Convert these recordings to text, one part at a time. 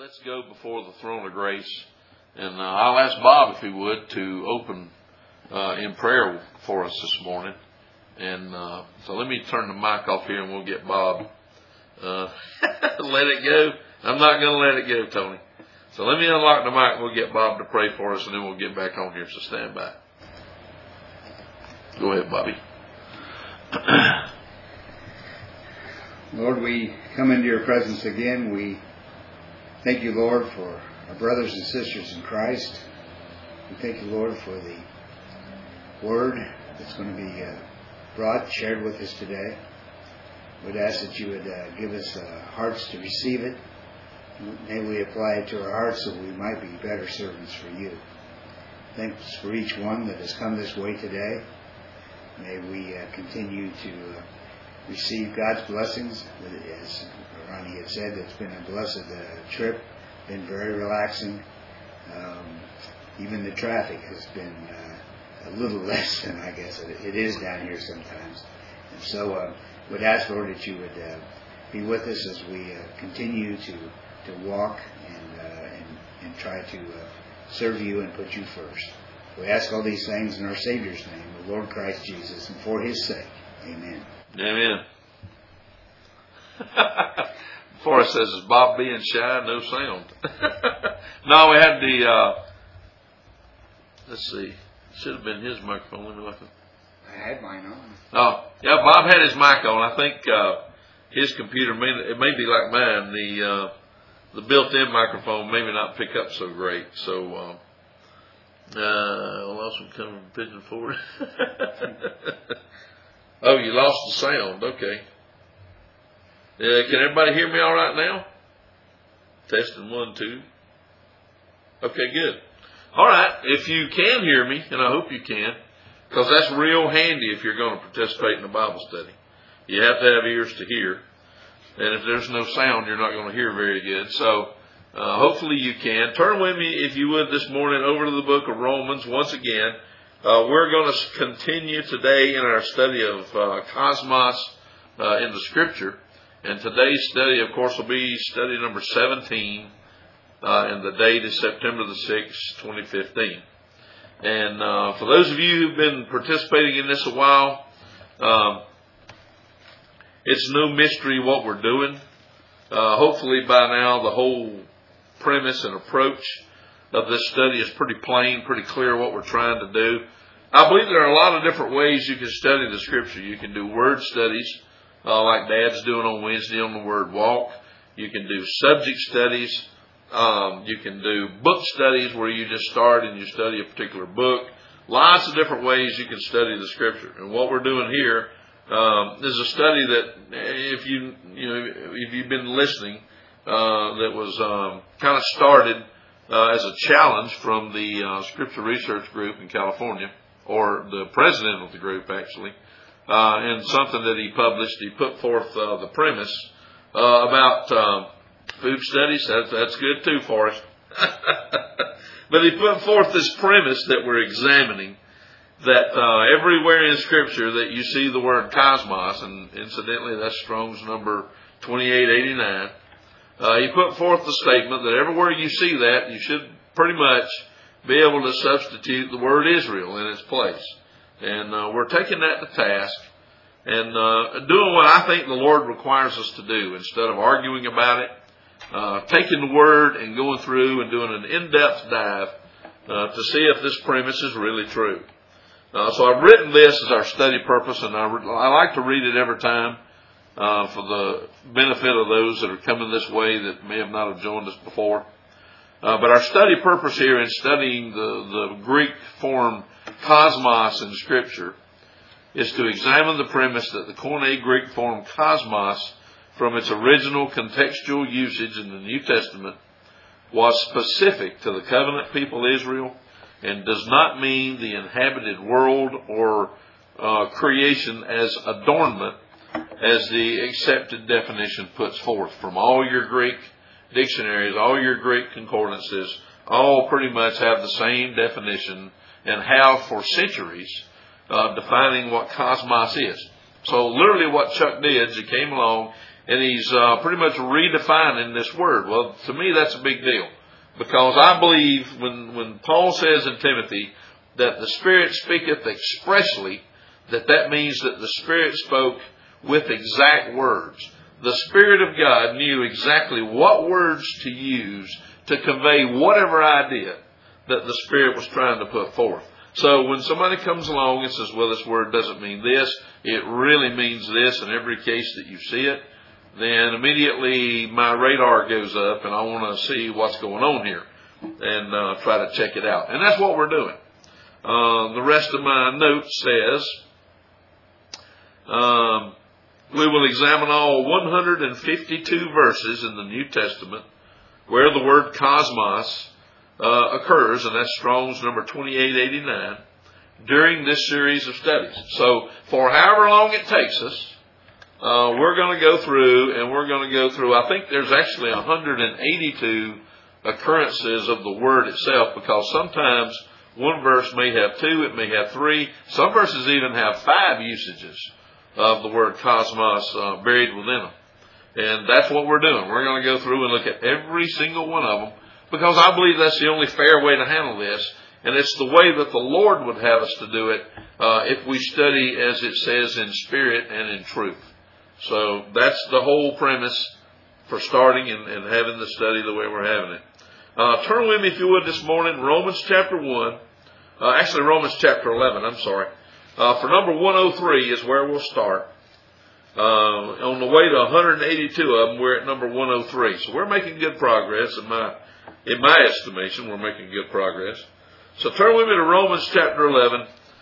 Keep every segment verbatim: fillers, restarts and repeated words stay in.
let's go before the throne of grace. And uh, I'll ask Bob, if he would, to open uh, in prayer for us this morning. And uh, so let me turn the mic off here and we'll get Bob. Uh, let it go. I'm not going to let it go, Tony. So let me unlock the mic and we'll get Bob to pray for us, and then we'll get back on here. So stand by. Go ahead, Bobby. Lord, we come into your presence again. We thank you, Lord, for our brothers and sisters in Christ. We thank you, Lord, for the word that's going to be uh, brought, shared with us today. We'd ask that you would uh, give us uh, hearts to receive it. May we apply it to our hearts so we might be better servants for you. Thanks for each one that has come this way today. May we uh, continue to uh, receive God's blessings. As Ronnie had said, it's been a blessed uh, trip, been very relaxing. Um, even the traffic has been uh, a little less than I guess it, it is down here sometimes. And so uh, would ask, Lord, that you would uh, be with us as we uh, continue to to walk and, uh, and, and try to uh, serve you and put you first. We ask all these things in our Savior's name, the Lord Christ Jesus, and for his sake. Amen. Amen. Before it says, is Bob being shy? No sound. No, we had the, uh, let's see, should have been his microphone. Let me look. I had mine on. Oh, yeah, Bob had his mic on. I think uh, his computer, may, it may be like mine, the uh, the built-in microphone maybe not pick up so great. So, uh, uh, lost some coming from Pigeon Forge. Oh, you lost the sound. Okay. Uh, can everybody hear me all right now? Testing one, two. Okay, good. All right. If you can hear me, and I hope you can, because that's real handy if you're going to participate in a Bible study. You have to have ears to hear. And if there's no sound, you're not going to hear very good. So uh, hopefully you can. Turn with me, if you would, this morning over to the book of Romans once again. Uh, we're going to continue today in our study of uh, cosmos uh, in the Scripture. And today's study, of course, will be study number seventeen. Uh, and the date is September the sixth, twenty fifteen. And uh, for those of you who've been participating in this a while, um, it's no mystery what we're doing. Uh, hopefully by now the whole premise and approach of this study is pretty plain, pretty clear what we're trying to do. I believe there are a lot of different ways you can study the Scripture. You can do word studies, uh, like Dad's doing on Wednesday on the Word Walk. You can do subject studies. Um, you can do book studies where you just start and you study a particular book. Lots of different ways you can study the Scripture. And what we're doing here um, is a study that, if you you know if you've been listening, uh, that was um, kind of started uh, as a challenge from the uh, Scripture Research Group in California, or the president of the group actually, uh, and something that he published. He put forth uh, the premise uh, about uh, food studies. That's, that's good too for us. But he put forth this premise that we're examining, that uh, everywhere in Scripture that you see the word cosmos, and incidentally that's Strong's number twenty-eight eighty-nine, uh, he put forth the statement that everywhere you see that, you should pretty much be able to substitute the word Israel in its place. And uh, we're taking that to task and uh, doing what I think the Lord requires us to do, instead of arguing about it. Uh, taking the word and going through and doing an in-depth dive uh, to see if this premise is really true. Uh, so I've written this as our study purpose, and I, re- I like to read it every time uh, for the benefit of those that are coming this way that may have not have joined us before. Uh, but our study purpose here in studying the, the Greek form cosmos in Scripture is to examine the premise that the Koine Greek form cosmos, from its original contextual usage in the New Testament, was specific to the covenant people Israel and does not mean the inhabited world or uh, creation as adornment, as the accepted definition puts forth from all your Greek dictionaries, all your Greek concordances. All pretty much have the same definition and have for centuries uh, defining what cosmos is. So literally what Chuck did is he came along and he's uh, pretty much redefining this word. Well, to me, that's a big deal, because I believe when, when Paul says in Timothy that the Spirit speaketh expressly, that that means that the Spirit spoke with exact words. The Spirit of God knew exactly what words to use to convey whatever idea that the Spirit was trying to put forth. So when somebody comes along and says, well, this word doesn't mean this, it really means this in every case that you see it, then immediately my radar goes up and I want to see what's going on here and uh, try to check it out. And that's what we're doing. Uh, the rest of my note says, um, we will examine all one hundred fifty-two verses in the New Testament where the word cosmos uh, occurs, and that's Strong's number twenty-eight eighty-nine, during this series of studies. So for however long it takes us, uh, we're going to go through, and we're going to go through, I think there's actually one hundred eighty-two occurrences of the word itself, because sometimes one verse may have two, it may have three. Some verses even have five usages of the word cosmos uh, buried within them. And that's what we're doing. We're going to go through and look at every single one of them, because I believe that's the only fair way to handle this. And it's the way that the Lord would have us to do it uh, if we study, as it says, in spirit and in truth. So that's the whole premise for starting and, and having the study the way we're having it. Uh, turn with me, if you would, this morning, Romans chapter one. Uh, actually, Romans chapter eleven, I'm sorry. Uh, for number one oh three is where we'll start. Uh, on the way to one hundred eighty-two of them, we're at number one oh three. So we're making good progress. In my, in my estimation, we're making good progress. So turn with me to Romans chapter eleven.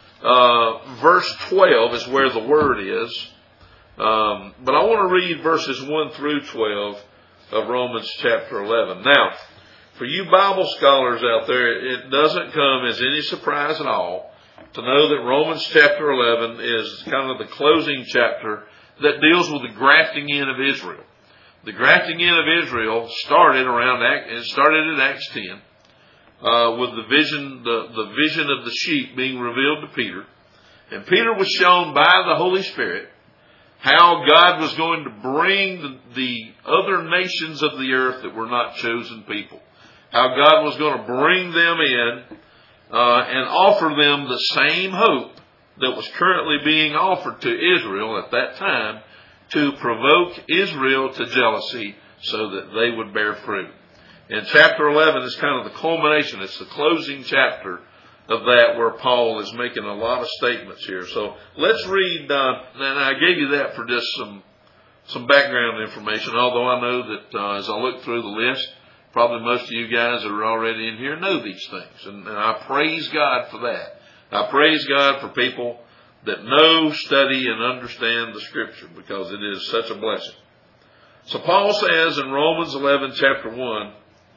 Uh, verse twelve is where the word is. Um, but I want to read verses one through twelve of Romans chapter eleven. Now, for you Bible scholars out there, it doesn't come as any surprise at all to know that Romans chapter eleven is kind of the closing chapter that deals with the grafting in of Israel. The grafting in of Israel started around, it started at Acts ten, uh, with the vision, the, the vision of the sheep being revealed to Peter. And Peter was shown by the Holy Spirit how God was going to bring the, the other nations of the earth that were not chosen people. How God was going to bring them in uh, and offer them the same hope that was currently being offered to Israel at that time, to provoke Israel to jealousy so that they would bear fruit. And chapter eleven is kind of the culmination. It's the closing chapter of that, where Paul is making a lot of statements here. So let's read, uh, and I gave you that for just some some background information, although I know that uh, as I look through the list, probably most of you guys that are already in here know these things. And, and I praise God for that. I praise God for people that know, study, and understand the Scripture, because it is such a blessing. So Paul says in Romans eleven, chapter one,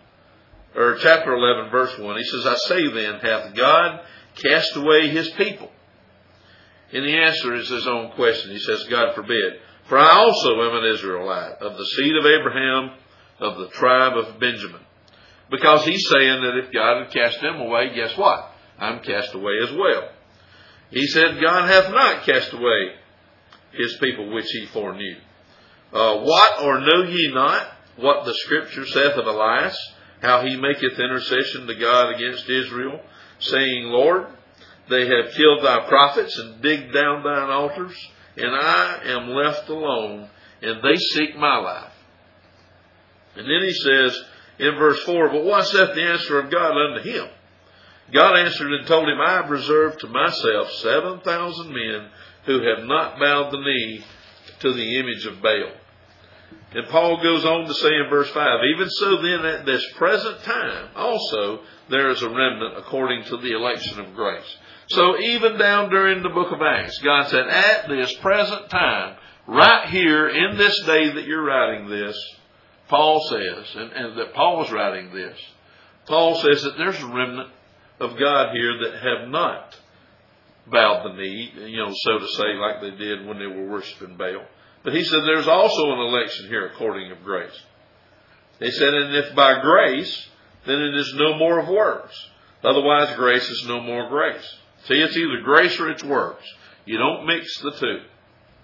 or chapter eleven, verse one, he says, I say then, hath God cast away his people? And the answer is his own question. He says, God forbid. For I also am an Israelite, of the seed of Abraham, of the tribe of Benjamin. Because he's saying that if God had cast them away, guess what? I'm cast away as well. He said, God hath not cast away his people which he foreknew. Uh, what, or know ye not what the Scripture saith of Elias, how he maketh intercession to God against Israel, saying, Lord, they have killed thy prophets and digged down thine altars, and I am left alone, and they seek my life. And then he says in verse four, but what saith the answer of God unto him? God answered and told him, I have reserved to myself seven thousand men who have not bowed the knee to the image of Baal. And Paul goes on to say in verse five, even so then at this present time also there is a remnant according to the election of grace. So even down during the book of Acts, God said, at this present time, right here in this day that you're writing this, Paul says, and, and that Paul's writing this, Paul says that there's a remnant of God here that have not bowed the knee, you know, so to say, like they did when they were worshiping Baal. But he said there's also an election here according of grace. He said, and if by grace, then it is no more of works. Otherwise, grace is no more grace. See, it's either grace or it's works. You don't mix the two.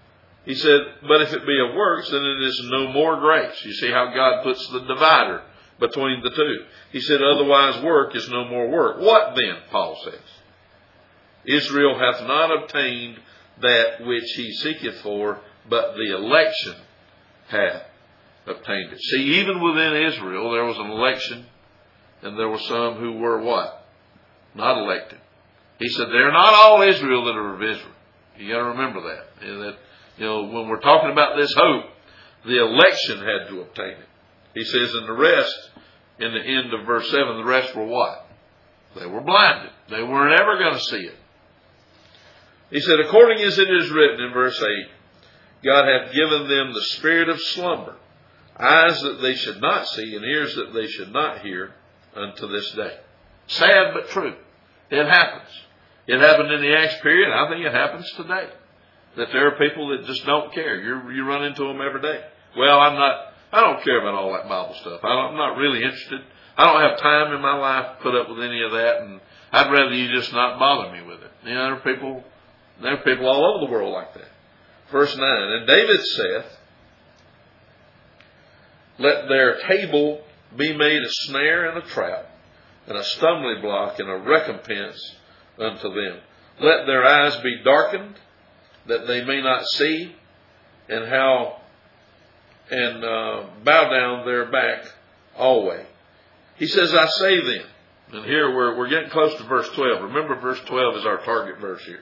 He said, but if it be of works, then it is no more grace. You see how God puts the divider between the two. He said, otherwise work is no more work. What then, Paul says? Israel hath not obtained that which he seeketh for, but the election hath obtained it. See, even within Israel, there was an election, and there were some who were what? Not elected. He said, they're not all Israel that are of Israel. You got to remember that. And that, you know, when we're talking about this hope, the election had to obtain it. He says, and the rest, in the end of verse seven, the rest were what? They were blinded. They weren't ever going to see it. He said, according as it is written in verse eight, God hath given them the spirit of slumber, eyes that they should not see, and ears that they should not hear, unto this day. Sad but true. It happens. It happened in the Acts period. I think it happens today. That there are people that just don't care. You you run into them every day. Well, I'm not, I don't care about all that Bible stuff. I don't, I'm not really interested. I don't have time in my life to put up with any of that, and I'd rather you just not bother me with it. You know, there are people, there are people all over the world like that. Verse nine, and David saith, let their table be made a snare and a trap, and a stumbling block and a recompense unto them. Let their eyes be darkened, that they may not see, and how and uh, bow down their back always. He says, I say then, and here we're we're getting close to verse twelve. Remember, verse twelve is our target verse here.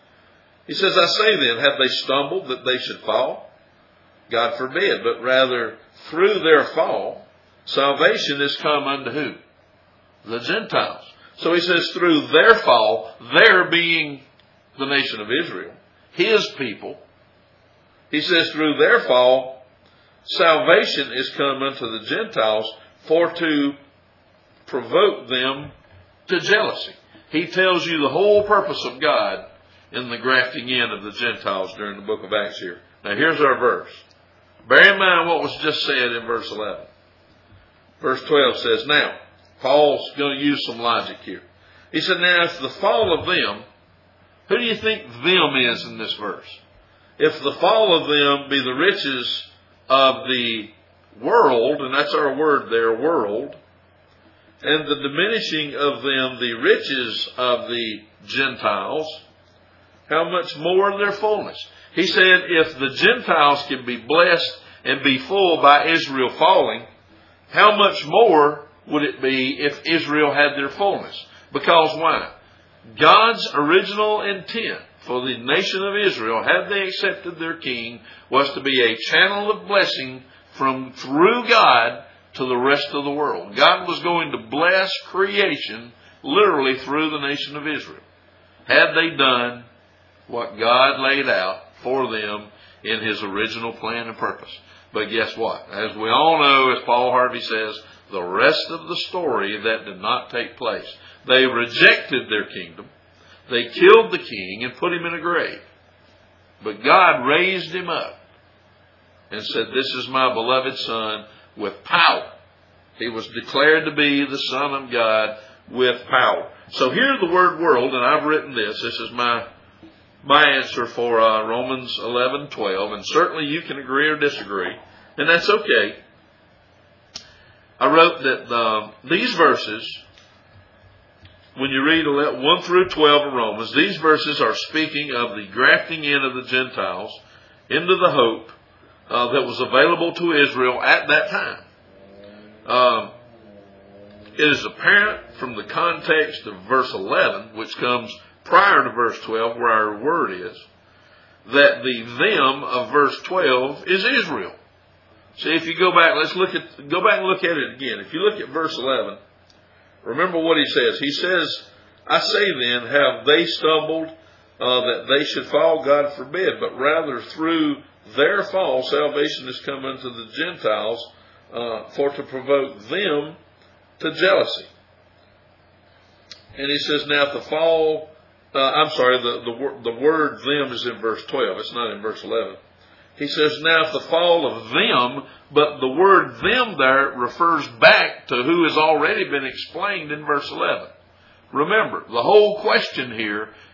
He says, I say then, have they stumbled that they should fall? God forbid, but rather through their fall, salvation is come unto who? The Gentiles. So he says, through their fall, their being the nation of Israel, his people, he says, through their fall, salvation is come unto the Gentiles for to provoke them to jealousy. He tells you the whole purpose of God in the grafting in of the Gentiles during the book of Acts here. Now here's our verse. Bear in mind what was just said in verse eleven. Verse twelve says, now, Paul's going to use some logic here. He said, now if the fall of them, who do you think them is in this verse? If the fall of them be the riches of the world, and that's our word there, world, and the diminishing of them the riches of the Gentiles, how much more their fullness? He said, if the Gentiles can be blessed and be full by Israel falling, how much more would it be if Israel had their fullness? Because why? God's original intent for the nation of Israel, had they accepted their king, was to be a channel of blessing from through God to the rest of the world. God was going to bless creation literally through the nation of Israel. Had they done what God laid out for them in His original plan and purpose. But guess what? As we all know, as Paul Harvey says, the rest of the story that did not take place. They rejected their kingdom. They killed the king and put him in a grave. But God raised him up and said, this is my beloved Son with power. He was declared to be the Son of God with power. So here's the word world, and I've written this. This is my my answer for uh, Romans eleven twelve, and certainly you can agree or disagree, and that's okay. I wrote that uh, these verses, when you read one through twelve of Romans, these verses are speaking of the grafting in of the Gentiles into the hope uh, that was available to Israel at that time. Um, it is apparent from the context of verse eleven, which comes prior to verse twelve, where our word is, that the them of verse twelve is Israel. See, if you go back, let's look at, go back and look at it again. If you look at verse eleven, remember what he says. He says, I say then, have they stumbled uh, that they should fall? God forbid. But rather through their fall, salvation has come unto the Gentiles uh, for to provoke them to jealousy. And he says, now if the fall, uh, I'm sorry, the, the, the word them is in verse twelve. It's not in verse eleven. He says, now if the fall of them, but the word them there refers back to who has already been explained in verse eleven. Remember, the whole question here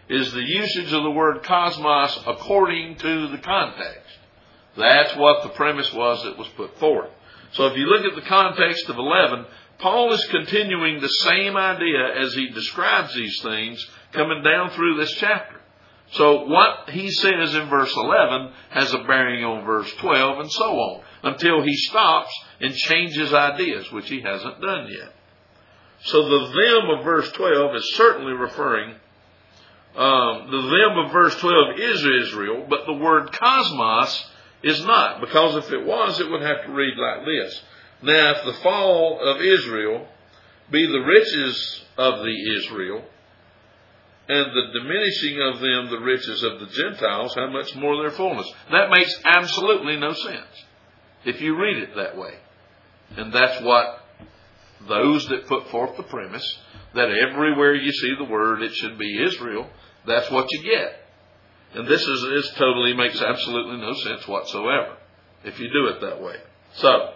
is the usage of the word cosmos according to the context. That's what the premise was that was put forth. So if you look at the context of eleven, Paul is continuing the same idea as he describes these things coming down through this chapter. So what he says in verse eleven has a bearing on verse twelve and so on, until he stops and changes ideas, which he hasn't done yet. So the them of verse twelve is certainly referring, um, the them of verse twelve is Israel, but the word cosmos is not, because if it was, it would have to read like this. Now, if the fall of Israel be the riches of the Israel, and the diminishing of them the riches of the Gentiles, how much more their fullness? That makes absolutely no sense if you read it that way. And that's what those that put forth the premise, that everywhere you see the word, it should be Israel, that's what you get. And this is this totally makes absolutely no sense whatsoever if you do it that way. So,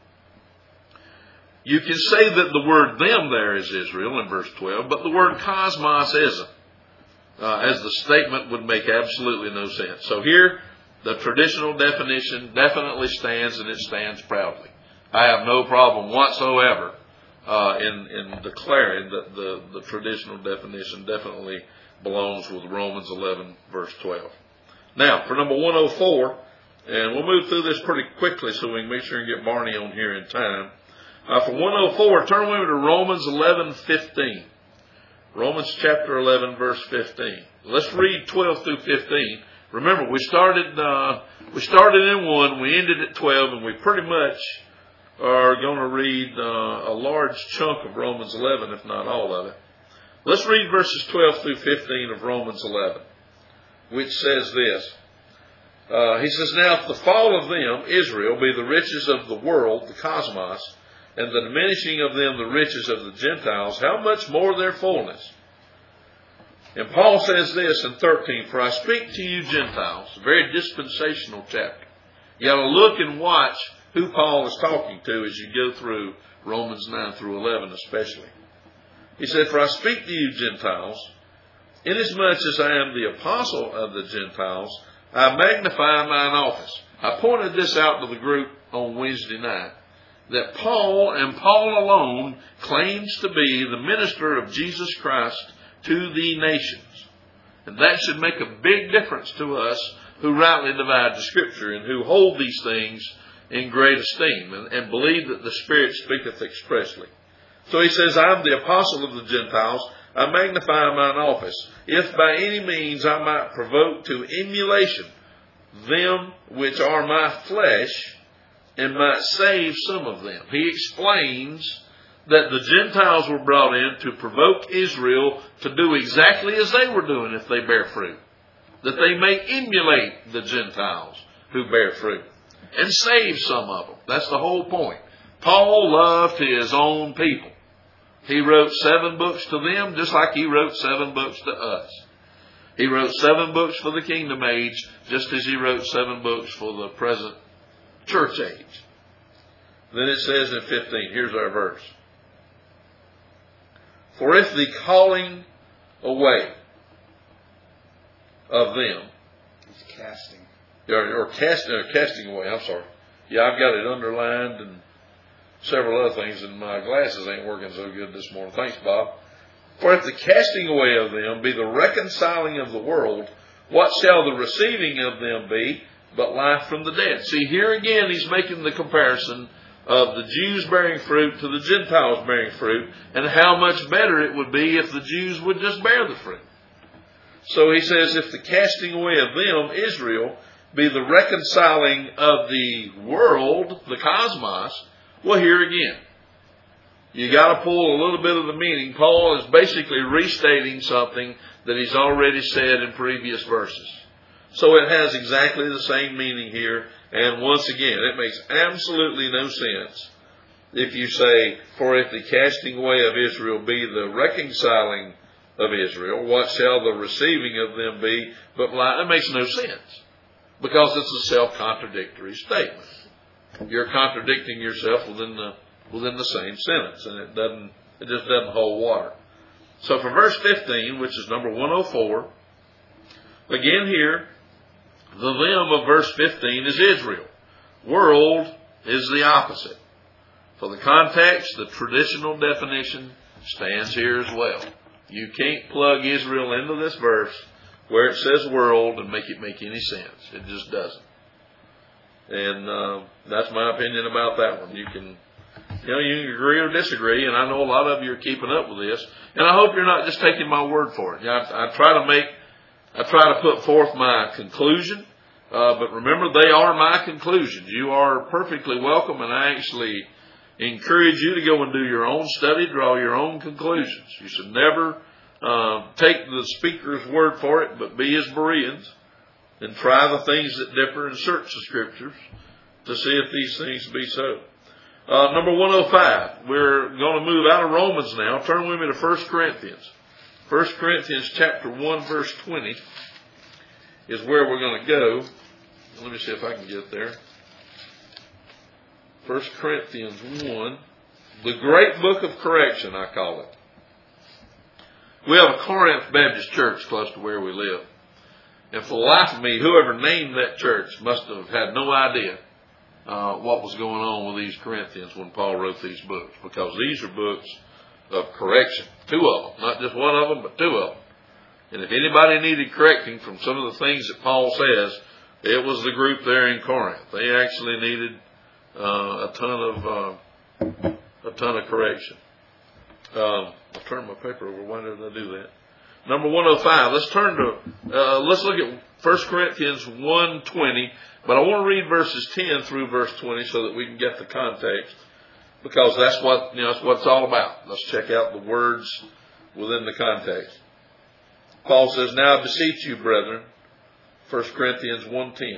you can say that the word them there is Israel in verse twelve, but the word cosmos isn't, uh, as the statement would make absolutely no sense. So here, the traditional definition definitely stands, and it stands proudly. I have no problem whatsoever uh, in, in declaring that the, the traditional definition definitely belongs with Romans eleven, verse twelve. Now, for number one oh four, and we'll move through this pretty quickly so we can make sure and get Barney on here in time. Uh, for one oh four, turn with me to Romans eleven fifteen. Romans chapter eleven, verse fifteen. Let's read twelve through fifteen. Remember, we started uh, we started in one, we ended at twelve, and we pretty much are going to read uh, a large chunk of Romans eleven, if not all of it. Let's read verses twelve through fifteen of Romans eleven, which says this. Uh, he says, now if the fall of them, Israel, be the riches of the world, the cosmos, and the diminishing of them the riches of the Gentiles, how much more their fullness? And Paul says this in thirteen, for I speak to you Gentiles, a very dispensational chapter. You got to look and watch who Paul is talking to as you go through Romans nine through eleven especially. He said, for I speak to you Gentiles, inasmuch as I am the apostle of the Gentiles, I magnify mine office. I pointed this out to the group on Wednesday night, that Paul and Paul alone claims to be the minister of Jesus Christ to the nations. And that should make a big difference to us who rightly divide the Scripture and who hold these things in great esteem and, and believe that the Spirit speaketh expressly. So he says, I am the apostle of the Gentiles. I magnify mine office, if by any means I might provoke to emulation them which are my flesh, and might save some of them. He explains that the Gentiles were brought in to provoke Israel to do exactly as they were doing if they bear fruit. That they may emulate the Gentiles who bear fruit and save some of them. That's the whole point. Paul loved his own people. He wrote seven books to them just like he wrote seven books to us. He wrote seven books for the kingdom age just as he wrote seven books for the present church age. Then it says in fifteen, here's our verse. For if the calling away of them, it's casting, or, or cast, uh, casting away, I'm sorry. Yeah, I've got it underlined and several other things, and my glasses ain't working so good this morning. Thanks, Bob. For if the casting away of them be the reconciling of the world, what shall the receiving of them be but life from the dead? See, here again he's making the comparison of the Jews bearing fruit to the Gentiles bearing fruit, and how much better it would be if the Jews would just bear the fruit. So he says, if the casting away of them, Israel, be the reconciling of the world, the cosmos, well, here again, you got to pull a little bit of the meaning. Paul is basically restating something that he's already said in previous verses. So it has exactly the same meaning here. And once again, it makes absolutely no sense if you say, for if the casting away of Israel be the reconciling of Israel, what shall the receiving of them be but life? It makes no sense, because it's a self-contradictory statement. You're contradicting yourself within the within the same sentence, and it doesn't it just doesn't hold water. So for verse fifteen, which is number one oh four, Again here, the them of verse fifteen is Israel. World is the opposite. For the context, the traditional definition stands here as well. You can't plug Israel into this verse where it says world and make it make any sense. It just doesn't. And uh, that's my opinion about that one. You can, you know, you can agree or disagree, and I know a lot of you are keeping up with this. And I hope you're not just taking my word for it. I, I try to make, I try to put forth my conclusion, uh, but remember, they are my conclusions. You are perfectly welcome, and I actually encourage you to go and do your own study, draw your own conclusions. You should never uh, take the speaker's word for it, but be as Bereans and try the things that differ and search the Scriptures to see if these things be so. Uh, number one oh five, we're going to move out of Romans now. Turn with me to First Corinthians. First Corinthians chapter one, verse twenty is where we're going to go. Let me see if I can get there. First Corinthians one, the great book of correction, I call it. We have a Corinth Baptist church close to where we live. And for the life of me, whoever named that church must have had no idea uh, what was going on with these Corinthians when Paul wrote these books. Because these are books of correction. Two of them. Not just one of them, but two of them. And if anybody needed correcting from some of the things that Paul says, it was the group there in Corinth. They actually needed uh, a ton of uh, a ton of correction. Um, I'll turn my paper over. Why did I do that? Number one oh five. Let's turn to, uh, let's look at First Corinthians one twenty. But I want to read verses ten through verse twenty so that we can get the context. Because that's what, you know, that's what it's all about. Let's check out the words within the context. Paul says, now I beseech you, brethren, First Corinthians one ten,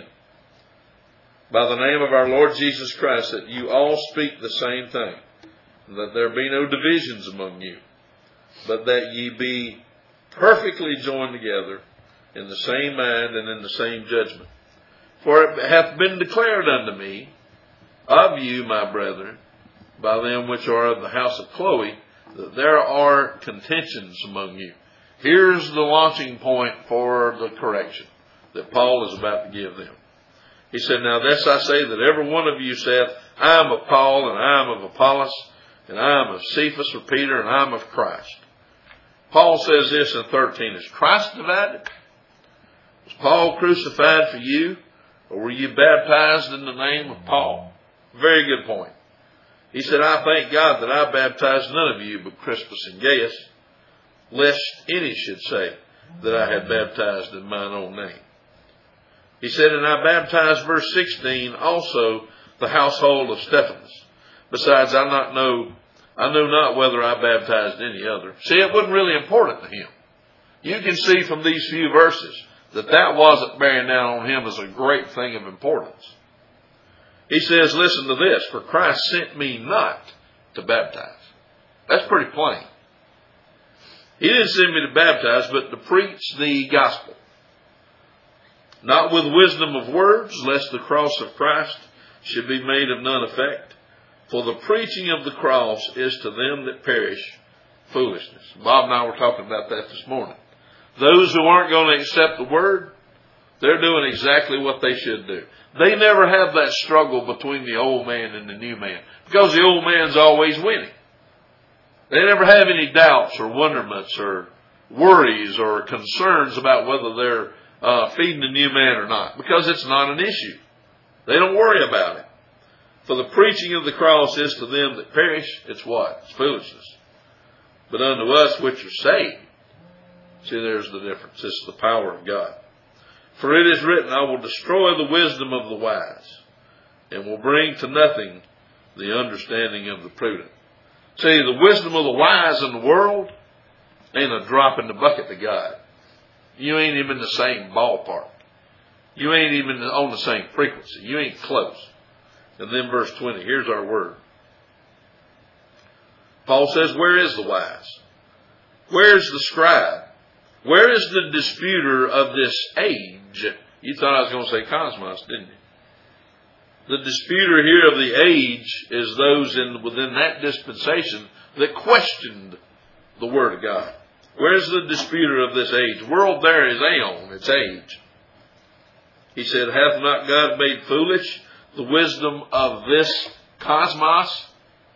by the name of our Lord Jesus Christ, that you all speak the same thing, and that there be no divisions among you, but that ye be perfectly joined together in the same mind and in the same judgment. For it hath been declared unto me of you, my brethren, by them which are of the house of Chloe, that there are contentions among you. Here's the launching point for the correction that Paul is about to give them. He said, now this I say, that every one of you saith, I am of Paul, and I am of Apollos, and I am of Cephas or Peter, and I am of Christ. Paul says this in thirteen, is Christ divided? Was Paul crucified for you? Or were you baptized in the name of Paul? Very good point. He said, I thank God that I baptized none of you but Crispus and Gaius, lest any should say that I had baptized in mine own name. He said, and I baptized, verse sixteen, also the household of Stephanas. Besides, I not know, I know not whether I baptized any other. See, it wasn't really important to him. You can see from these few verses that that wasn't bearing down on him as a great thing of importance. He says, listen to this, for Christ sent me not to baptize. That's pretty plain. He didn't send me to baptize, but to preach the gospel. Not with wisdom of words, lest the cross of Christ should be made of none effect. For the preaching of the cross is to them that perish foolishness. Bob and I were talking about that this morning. Those who aren't going to accept the word, they're doing exactly what they should do. They never have that struggle between the old man and the new man, because the old man's always winning. They never have any doubts or wonderments or worries or concerns about whether they're uh, feeding the new man or not, because it's not an issue. They don't worry about it. For the preaching of the cross is to them that perish, it's what? It's foolishness. But unto us which are saved, see, there's the difference. It's the power of God. For it is written, I will destroy the wisdom of the wise, and will bring to nothing the understanding of the prudent. See, the wisdom of the wise in the world ain't a drop in the bucket to God. You ain't even in the same ballpark. You ain't even on the same frequency. You ain't close. And then verse twenty, here's our word. Paul says, where is the wise? Where is the scribe? Where is the disputer of this age? You thought I was going to say cosmos, didn't you? The disputer here of the age is those in within that dispensation that questioned the Word of God. Where's the disputer of this age? World there is aeon, it's age. He said, hath not God made foolish the wisdom of this cosmos?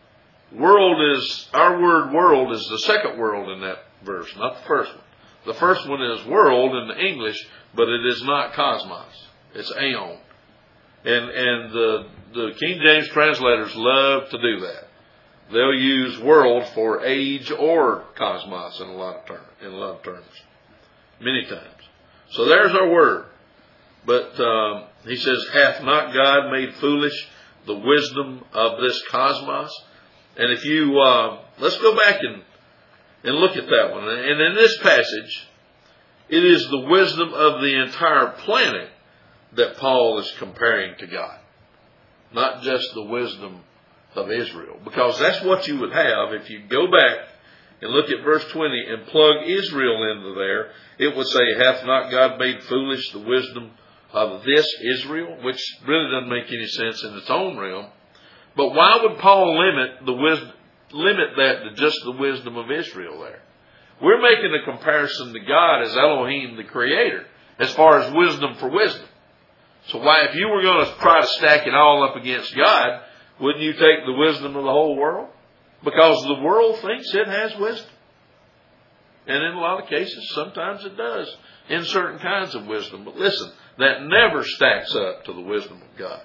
World is, our word world is the second world in that verse, not the first one. The first one is world in the English, but it is not cosmos. It's aeon. And, and the, the King James translators love to do that. They'll use world for age or cosmos in a lot of terms, in a lot of terms, many times. So there's our word. But um, he says, hath not God made foolish the wisdom of this cosmos? And if you, uh, let's go back and, and look at that one. And in this passage, it is the wisdom of the entire planet that Paul is comparing to God. Not just the wisdom of Israel. Because that's what you would have if you go back and look at verse twenty and plug Israel into there. It would say, hath not God made foolish the wisdom of this Israel? Which really doesn't make any sense in its own realm. But why would Paul limit the wisdom, limit that to just the wisdom of Israel there? We're making a comparison to God as Elohim, the Creator, as far as wisdom for wisdom. So why, if you were going to try to stack it all up against God, wouldn't you take the wisdom of the whole world? Because the world thinks it has wisdom. And in a lot of cases, sometimes it does, in certain kinds of wisdom. But listen, that never stacks up to the wisdom of God.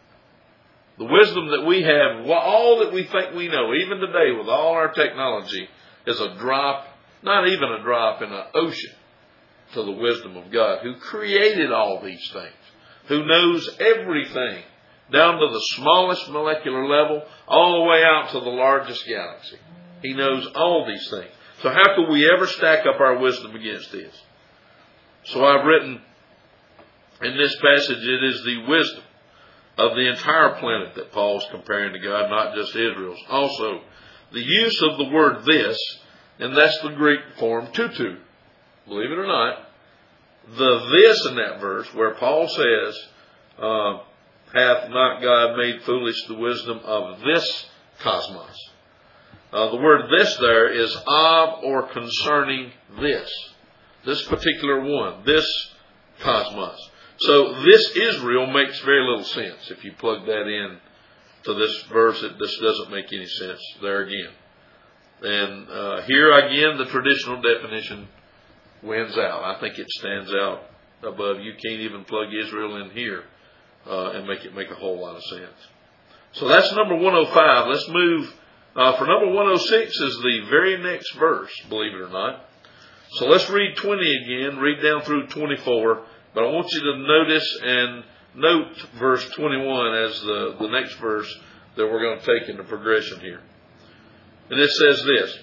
The wisdom that we have, all that we think we know, even today with all our technology, is a drop, not even a drop in an ocean, to the wisdom of God, who created all these things, who knows everything, down to the smallest molecular level, all the way out to the largest galaxy. He knows all these things. So how could we ever stack up our wisdom against His? So I've written in this passage, it is the wisdom of the entire planet that Paul's comparing to God, not just Israel's. Also, the use of the word this, and that's the Greek form tutu. Believe it or not, the this in that verse, where Paul says, uh, hath not God made foolish the wisdom of this cosmos? Uh, the word this there is of or concerning this. This particular one, this cosmos. So this Israel makes very little sense. If you plug that in to this verse, it this doesn't make any sense there again. And uh, here again, the traditional definition wins out. I think it stands out above. You can't even plug Israel in here uh, and make it make a whole lot of sense. So that's number one oh five. Let's move. Uh, for number one oh six is the very next verse, believe it or not. So let's read twenty again, read down through twenty-four. But I want you to notice and note verse twenty-one as the, the next verse that we're going to take in the progression here. And it says this.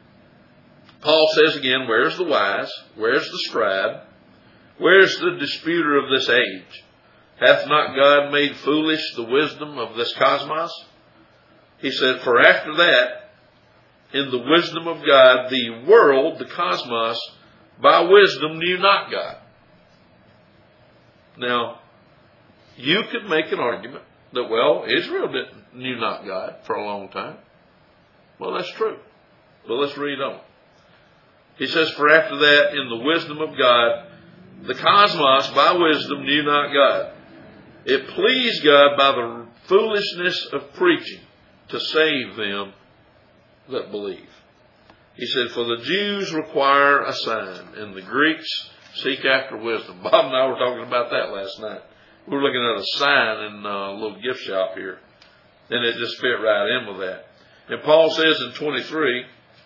Paul says again, where's the wise? Where's the scribe? Where's the disputer of this age? Hath not God made foolish the wisdom of this cosmos? He said, for after that, in the wisdom of God, the world, the cosmos, by wisdom knew not God. Now, you could make an argument that, well, Israel didn't knew not God for a long time. Well, that's true. But let's read on. He says, for after that, in the wisdom of God, the cosmos by wisdom knew not God. It pleased God by the foolishness of preaching to save them that believe. He said, for the Jews require a sign, and the Greeks seek after wisdom. Bob and I were talking about that last night. We were looking at a sign in a little gift shop here, and it just fit right in with that. And Paul says in twenty-three,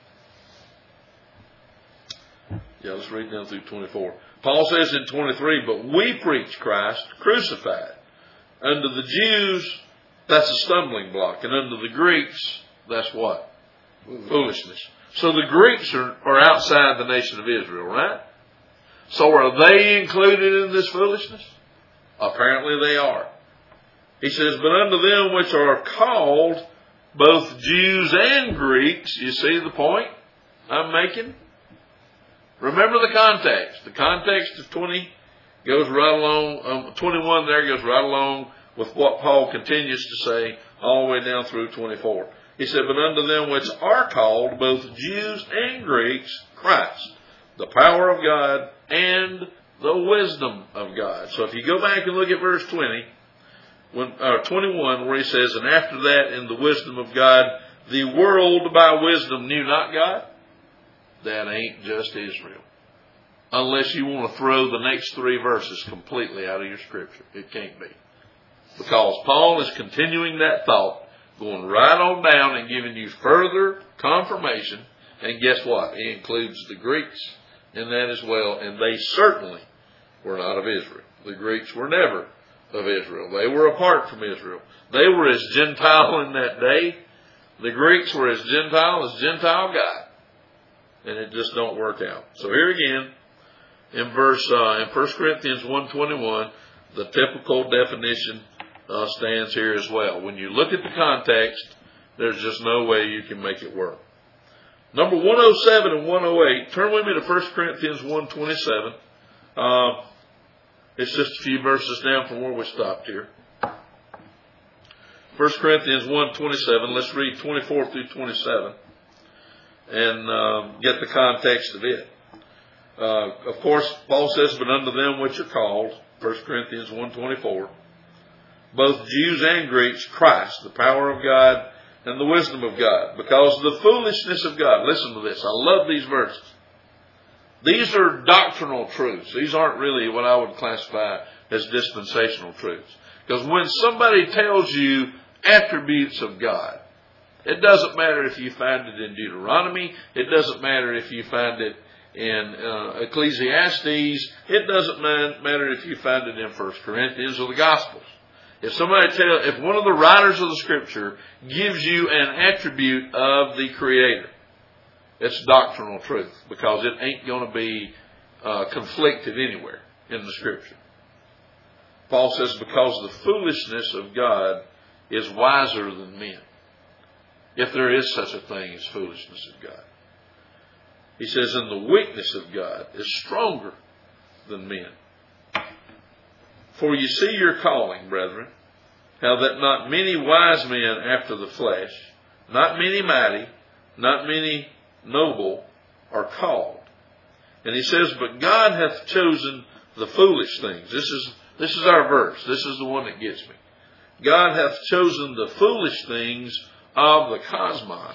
yeah, let's read down through twenty-four. Paul says in twenty-three, but we preach Christ crucified. Unto the Jews, that's a stumbling block. And unto the Greeks, that's what? Foolishness. So the Greeks are, are outside the nation of Israel, right? So are they included in this foolishness? Apparently they are. He says, but unto them which are called, both Jews and Greeks, you see the point I'm making? Remember the context. The context of twenty goes right along, um, twenty-one there goes right along with what Paul continues to say all the way down through twenty-four. He said, but unto them which are called, both Jews and Greeks, Christ, the power of God and the wisdom of God. So if you go back and look at verse twenty, when, or twenty-one, where he says, and after that in the wisdom of God, the world by wisdom knew not God, that ain't just Israel. Unless you want to throw the next three verses completely out of your scripture. It can't be. Because Paul is continuing that thought, going right on down and giving you further confirmation. And guess what? He includes the Greeks in that as well. And they certainly were not of Israel. The Greeks were never of Israel. They were apart from Israel. They were as Gentile in that day. The Greeks were as Gentile as Gentile God. And it just don't work out. So here again, in verse uh, in First Corinthians one twenty-one, the typical definition uh, stands here as well. When you look at the context, there's just no way you can make it work. Number one oh seven and one oh eight, turn with me to First Corinthians one twenty-seven. Uh, it's just a few verses down from where we stopped here. First Corinthians one twenty-seven, let's read twenty-four through twenty-seven and uh, get the context of it. Uh, of course, Paul says, but unto them which are called, First Corinthians one twenty-four, both Jews and Greeks, Christ, the power of God and the wisdom of God, because of the foolishness of God. Listen to this. I love these verses. These are doctrinal truths. These aren't really what I would classify as dispensational truths. Because when somebody tells you attributes of God, it doesn't matter if you find it in Deuteronomy. It doesn't matter if you find it in uh, Ecclesiastes. It doesn't matter if you find it in First Corinthians or the Gospels. If somebody tell, if one of the writers of the Scripture gives you an attribute of the Creator, it's doctrinal truth, because it ain't going to be uh, conflicted anywhere in the Scripture. Paul says, because the foolishness of God is wiser than men, if there is such a thing as foolishness of God. He says, and the weakness of God is stronger than men. For you see your calling, brethren, how that not many wise men after the flesh, not many mighty, not many noble, are called. And he says, but God hath chosen the foolish things. This is, this is our verse. This is the one that gets me. God hath chosen the foolish things of the cosmos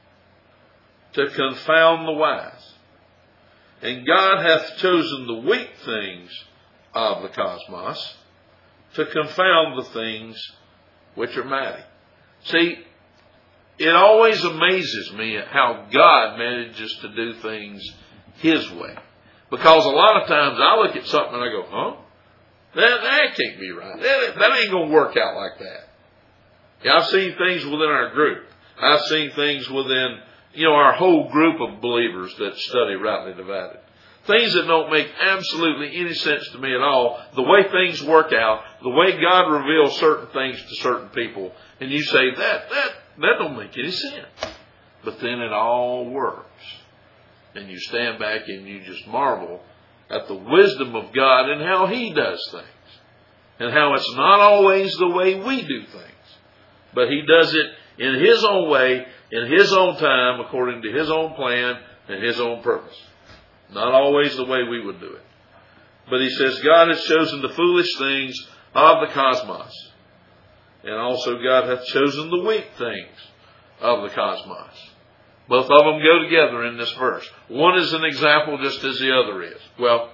to confound the wise. And God hath chosen the weak things of the cosmos to confound the things which are mighty. See, it always amazes me at how God manages to do things His way. Because a lot of times I look at something and I go, huh? That, that can't be right. That, that ain't going to work out like that. Yeah, I've seen things within our group. I've seen things within, you know, our whole group of believers that study rightly divided. Things that don't make absolutely any sense to me at all. The way things work out, the way God reveals certain things to certain people, and you say, that, that, that don't make any sense. But then it all works. And you stand back and you just marvel at the wisdom of God and how He does things. And how it's not always the way we do things. But He does it in His own way, in His own time, according to His own plan and His own purpose. Not always the way we would do it. But He says God has chosen the foolish things of the cosmos. And also God hath chosen the weak things of the cosmos. Both of them go together in this verse. One is an example just as the other is. Well,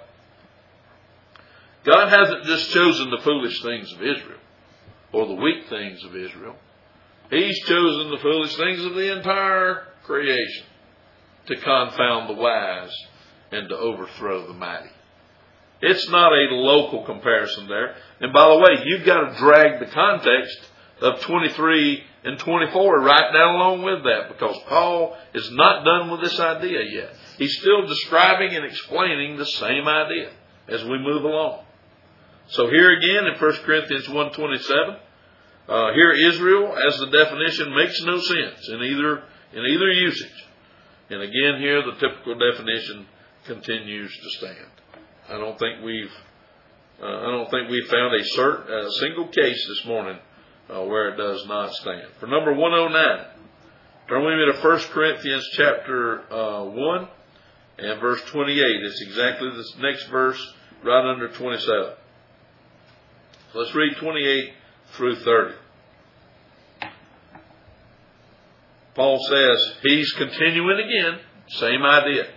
God hasn't just chosen the foolish things of Israel or the weak things of Israel. He's chosen the foolish things of the entire creation to confound the wise and to overthrow the mighty. It's not a local comparison there. And by the way, you've got to drag the context of twenty-three and twenty-four right down along with that, because Paul is not done with this idea yet. He's still describing and explaining the same idea as we move along. So here again in First Corinthians one twenty-seven, uh, here Israel as the definition makes no sense in either in either usage. And again here the typical definition continues to stand. I don't think we've uh, I don't think we've found a certain a single case this morning uh, where it does not stand. For number one oh nine, Turn with me to First Corinthians chapter uh, one and verse twenty-eight. It's exactly this next verse right under twenty-seven. Let's read twenty-eight through thirty. Paul says, he's continuing again, same idea.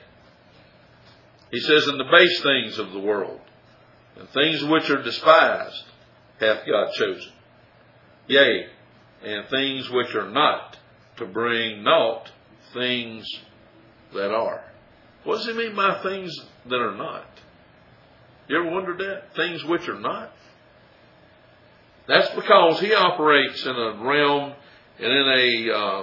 He says, "In the base things of the world, and things which are despised, hath God chosen. Yea, and things which are not, to bring naught things that are." What does he mean by things that are not? You ever wondered that? Things which are not? That's because he operates in a realm and in a uh,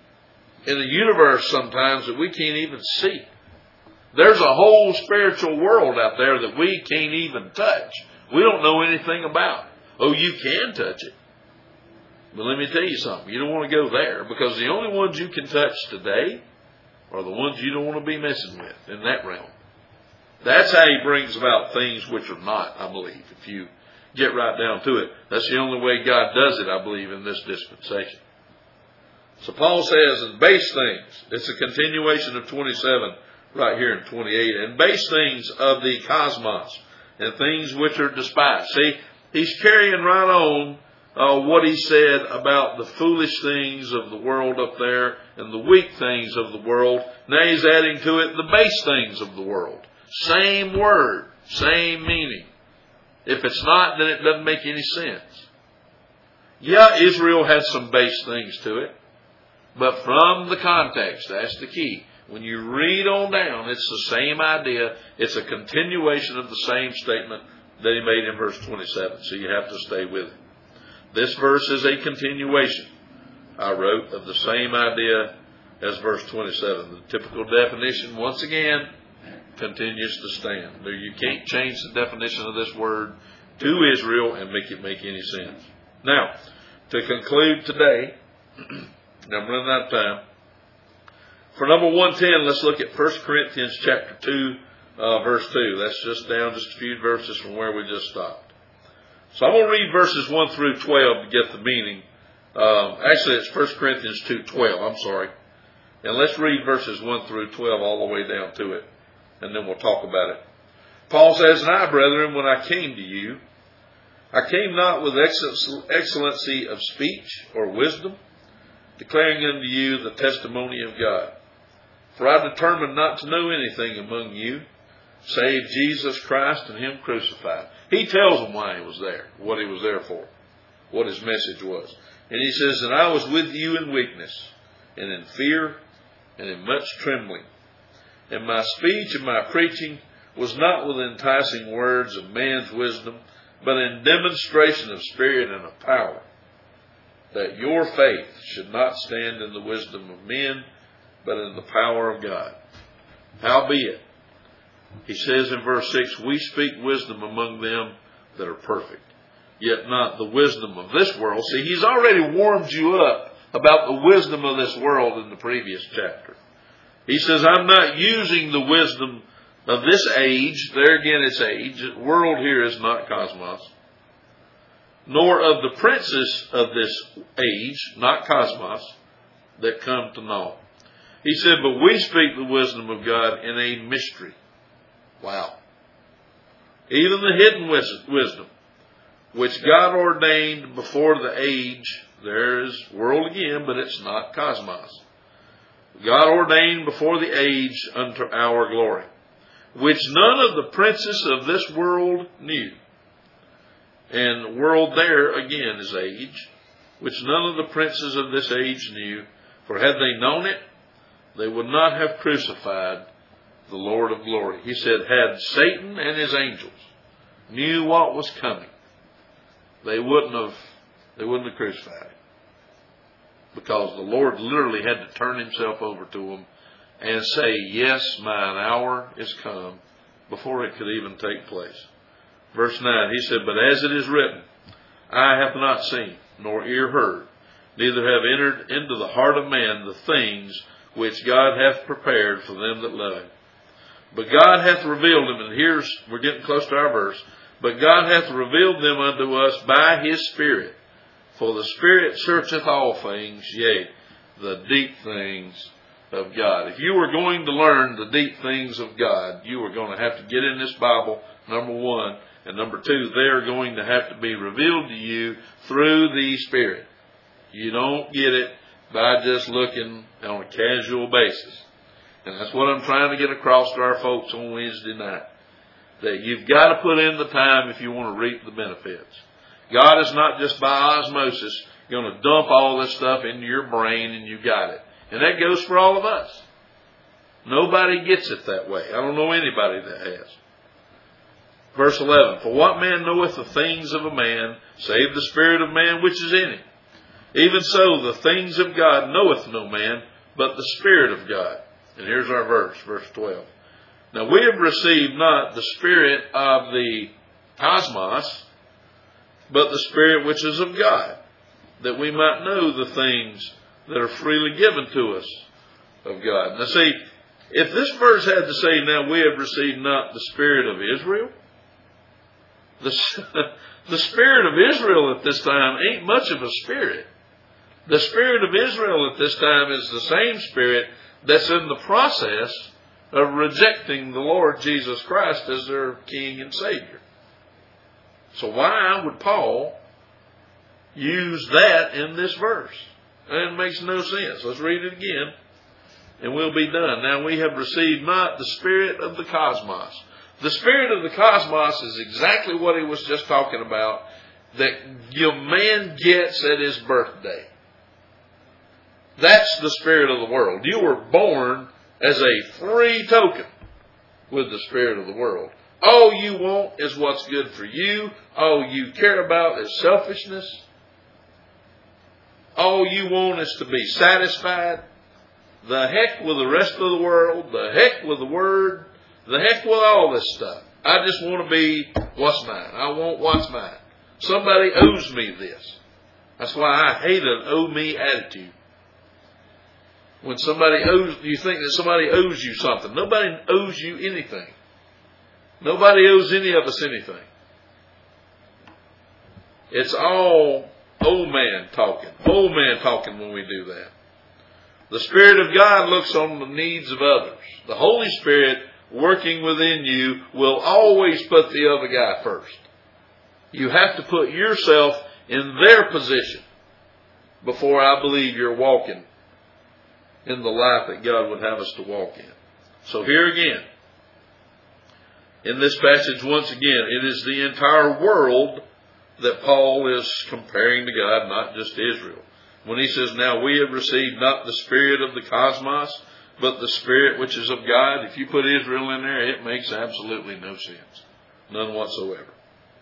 in a universe sometimes that we can't even see. There's a whole spiritual world out there that we can't even touch. We don't know anything about. Oh, you can touch it. But let me tell you something. You don't want to go there, because the only ones you can touch today are the ones you don't want to be messing with in that realm. That's how he brings about things which are not, I believe, if you get right down to it. That's the only way God does it, I believe, in this dispensation. So Paul says, in base things, it's a continuation of twenty-seven right here in twenty-eight, and base things of the cosmos, and things which are despised. See, he's carrying right on uh, what he said about the foolish things of the world up there and the weak things of the world. Now he's adding to it the base things of the world. Same word, same meaning. If it's not, then it doesn't make any sense. Yeah, Israel has some base things to it, but from the context, that's the key. When you read on down, it's the same idea. It's a continuation of the same statement that he made in verse twenty-seven. So you have to stay with it. This verse is a continuation, I wrote, of the same idea as verse twenty-seven. The typical definition, once again, continues to stand. You can't change the definition of this word to Israel and make it make any sense. Now, to conclude today, I'm running out of time. For number one ten, let's look at First Corinthians chapter two, uh, verse two. That's just down just a few verses from where we just stopped. So I'm going to read verses one through twelve to get the meaning. Um, actually, it's First Corinthians two twelve. I'm sorry. And let's read verses one through twelve all the way down to it, and then we'll talk about it. Paul says, "And I, brethren, when I came to you, I came not with excellency of speech or wisdom, declaring unto you the testimony of God. For I determined not to know anything among you, save Jesus Christ and Him crucified." He tells them why he was there, what he was there for, what his message was. And he says, "And I was with you in weakness, and in fear, and in much trembling. And my speech and my preaching was not with enticing words of man's wisdom, but in demonstration of spirit and of power, that your faith should not stand in the wisdom of men, but in the power of God. Howbeit," he says in verse six, "we speak wisdom among them that are perfect, yet not the wisdom of this world." See, he's already warmed you up about the wisdom of this world in the previous chapter. He says, "I'm not using the wisdom of this age." There again, it's age. World here is not cosmos. "Nor of the princes of this age," not cosmos, "that come to naught." He said, "But we speak the wisdom of God in a mystery." Wow. "Even the hidden wisdom, which God ordained before the age." There is world again, but it's not cosmos. "God ordained before the age unto our glory, which none of the princes of this world knew." And world there again is age, "which none of the princes of this age knew. For had they known it, they would not have crucified the Lord of glory." He said, had Satan and his angels knew what was coming, they wouldn't have, they wouldn't have crucified him. Because the Lord literally had to turn himself over to them and say, "Yes, mine hour is come," before it could even take place. Verse nine, he said, "But as it is written, eye hath not seen, nor ear heard, neither have entered into the heart of man the things which God hath prepared for them that love him. But God hath revealed them," and here's, we're getting close to our verse, "but God hath revealed them unto us by His Spirit. For the Spirit searcheth all things, yea, the deep things of God. If you were going to learn the deep things of God, you were going to have to get in this Bible, number one. And number two, they're going to have to be revealed to you through the Spirit. You don't get it by just looking on a casual basis. And that's what I'm trying to get across to our folks on Wednesday night. That you've got to put in the time if you want to reap the benefits. God is not just by osmosis going to dump all this stuff into your brain and you got it. And that goes for all of us. Nobody gets it that way. I don't know anybody that has. Verse eleven, for what man knoweth the things of a man, save the spirit of man which is in him? Even so, the things of God knoweth no man, but the Spirit of God. And here's our verse, verse twelve. Now we have received not the spirit of the cosmos, but the Spirit which is of God, that we might know the things that are freely given to us of God. Now see, if this verse had to say, now we have received not the Spirit of Israel, the, the Spirit of Israel at this time ain't much of a spirit. The Spirit of Israel at this time is the same Spirit that's in the process of rejecting the Lord Jesus Christ as their King and Savior. So why would Paul use that in this verse? It makes no sense. Let's read it again, and we'll be done. Now we have received not the spirit of the cosmos. The spirit of the cosmos is exactly what he was just talking about, that your man gets at his birthday. That's the spirit of the world. You were born as a free token with the spirit of the world. All you want is what's good for you. All you care about is selfishness. All you want is to be satisfied. The heck with the rest of the world. The heck with the Word. The heck with all this stuff. I just want to be what's mine. I want what's mine. Somebody owes me this. That's why I hate an owe me attitude. When somebody owes, you think that somebody owes you something. Nobody owes you anything. Nobody owes any of us anything. It's all old man talking. Old man talking when we do that. The Spirit of God looks on the needs of others. The Holy Spirit working within you will always put the other guy first. You have to put yourself in their position before I believe you're walking in the life that God would have us to walk in. So here again, in this passage, once again, it is the entire world that Paul is comparing to God, not just Israel. When he says, now we have received not the spirit of the cosmos, but the Spirit which is of God. If you put Israel in there, it makes absolutely no sense. None whatsoever.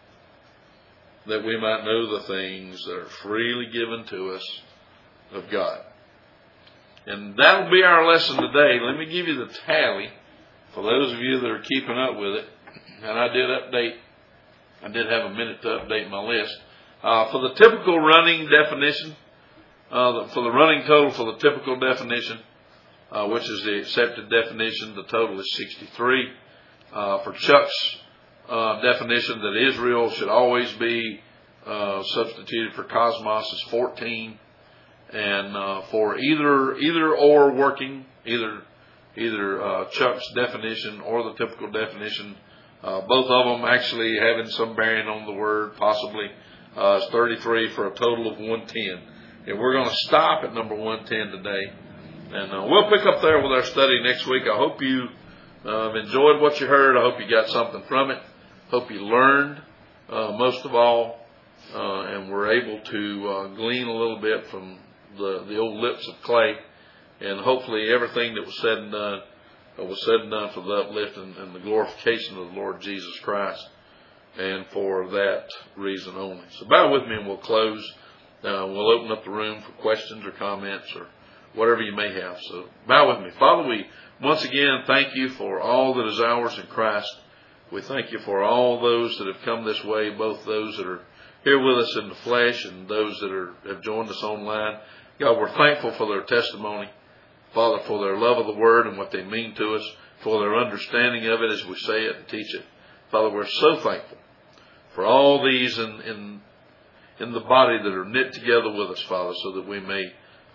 That we might know the things that are freely given to us of God. And that'll be our lesson today. Let me give you the tally for those of you that are keeping up with it. And I did update, I did have a minute to update my list. Uh, for the typical running definition, uh, for the running total for the typical definition, uh, which is the accepted definition, the total is sixty-three. Uh, for Chuck's uh, definition that Israel should always be uh, substituted for cosmos is fourteen. And uh, for either either or working, either either uh, Chuck's definition or the typical definition, uh, both of them actually having some bearing on the word, possibly, uh, is thirty-three for a total of one ten. And we're going to stop at number one ten today. And uh, we'll pick up there with our study next week. I hope you uh, enjoyed what you heard. I hope you got something from it. Hope you learned, uh, most of all, uh, and were able to uh, glean a little bit from the, the old lips of clay. And hopefully everything that was said and done uh, was said and done for the uplift and, and the glorification of the Lord Jesus Christ, and for that reason only. So bow with me and we'll close. Uh, we'll open up the room for questions or comments or whatever you may have. So bow with me. Father, we once again thank you for all that is ours in Christ. We thank you for all those that have come this way, both those that are here with us in the flesh and those that are have joined us online. God, we're thankful for their testimony. Father, for their love of the Word and what they mean to us, for their understanding of it as we say it and teach it. Father, we're so thankful for all these in, in, in the body that are knit together with us, Father, so that we may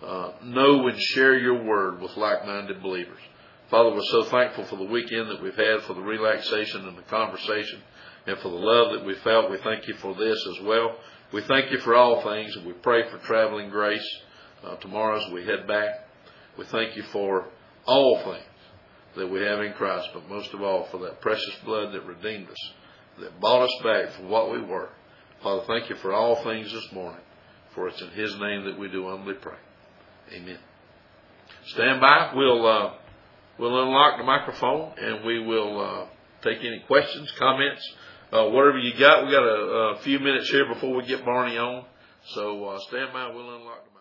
uh, know and share your word with like-minded believers. Father, we're so thankful for the weekend that we've had, for the relaxation and the conversation, and for the love that we felt. We thank you for this as well. We thank you for all things, and we pray for traveling grace uh, tomorrow as we head back. We thank you for all things that we have in Christ, but most of all for that precious blood that redeemed us, that bought us back from what we were. Father, thank you for all things this morning, for it's in His name that we do humbly pray. Amen. Stand by. We'll uh, we'll unlock the microphone, and we will uh, take any questions, comments, uh, whatever you got. We got a, a few minutes here before we get Barney on, so uh, stand by. We'll unlock the microphone.